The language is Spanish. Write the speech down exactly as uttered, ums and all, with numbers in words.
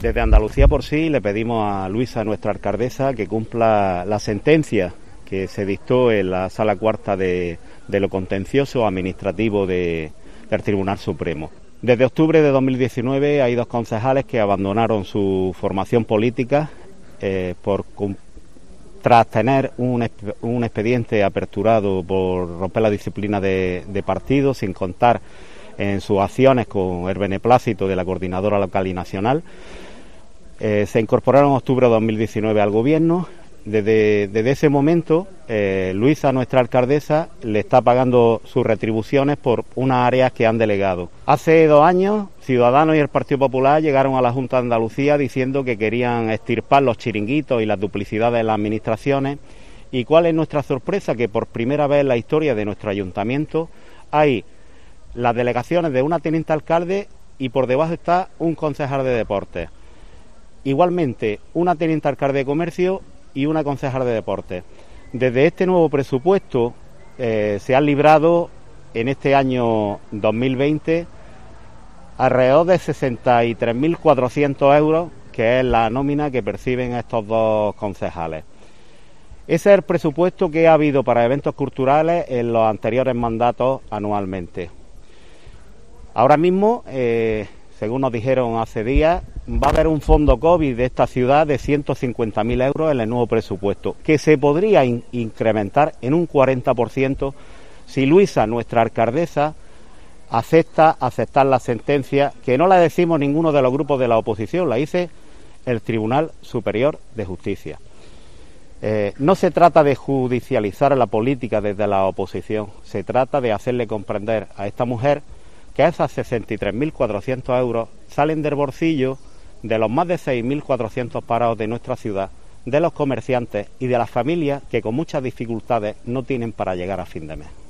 Desde Andalucía por sí le pedimos a Luisa, nuestra alcaldesa, que cumpla la sentencia que se dictó en la Sala Cuarta de, de lo contencioso administrativo de, del Tribunal Supremo. Desde octubre de dos mil diecinueve hay dos concejales que abandonaron su formación política eh, por tras tener un, un expediente aperturado por romper la disciplina de, de partido, sin contar en sus acciones con el beneplácito de la Coordinadora Local y Nacional. Eh, se incorporaron en octubre de dos mil diecinueve al Gobierno. Desde, desde ese momento, eh, Luisa, nuestra alcaldesa, le está pagando sus retribuciones por unas áreas que han delegado. Hace dos años, Ciudadanos y el Partido Popular llegaron a la Junta de Andalucía diciendo que querían extirpar los chiringuitos y las duplicidades en las administraciones. ¿Y cuál es nuestra sorpresa? Que por primera vez en la historia de nuestro ayuntamiento hay las delegaciones de una teniente alcalde y por debajo está un concejal de deportes. Igualmente, una teniente alcalde de comercio y una concejal de deportes. Desde este nuevo presupuesto eh, se han librado en este año dos mil veinte alrededor de sesenta y tres mil cuatrocientos euros, que es la nómina que perciben estos dos concejales. Ese es el presupuesto que ha habido para eventos culturales en los anteriores mandatos anualmente. Ahora mismo, eh, según nos dijeron hace días, va a haber un fondo COVID de esta ciudad de ciento cincuenta mil euros en el nuevo presupuesto, que se podría in- incrementar en un cuarenta por ciento si Luisa, nuestra alcaldesa, acepta aceptar la sentencia, que no la decimos ninguno de los grupos de la oposición, la dice el Tribunal Superior de Justicia. Eh, no se trata de judicializar la política desde la oposición, se trata de hacerle comprender a esta mujer que esos sesenta y tres mil cuatrocientos euros salen del bolsillo de los más de seis mil cuatrocientos parados de nuestra ciudad, de los comerciantes y de las familias que con muchas dificultades no tienen para llegar a fin de mes.